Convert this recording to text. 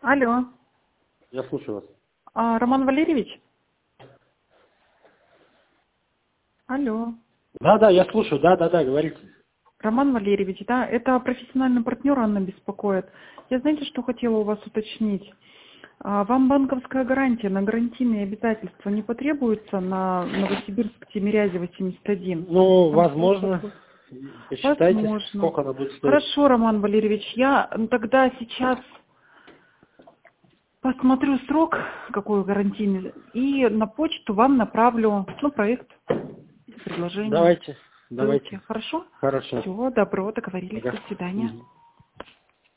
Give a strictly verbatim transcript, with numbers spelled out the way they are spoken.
Алло. Я слушаю вас. А, Роман Валерьевич? Алло. Да, да, я слушаю, да, да, да, говорите. Роман Валерьевич, да, это профессиональный партнер Анна беспокоит. Я, знаете, что хотела у вас уточнить? А, вам банковская гарантия на гарантийные обязательства не потребуется на Новосибирск, Тимирязева, семьдесят один? Ну, Там возможно. просто- Посчитайте, Возможно. сколько она будет стоить. Хорошо, Роман Валерьевич, я тогда сейчас посмотрю срок, какой гарантийный, и на почту вам направлю, ну, проект, предложение, Давайте, ссылки. давайте. Хорошо? Хорошо. Всего доброго, договорились. Ага. До свидания. Мгм.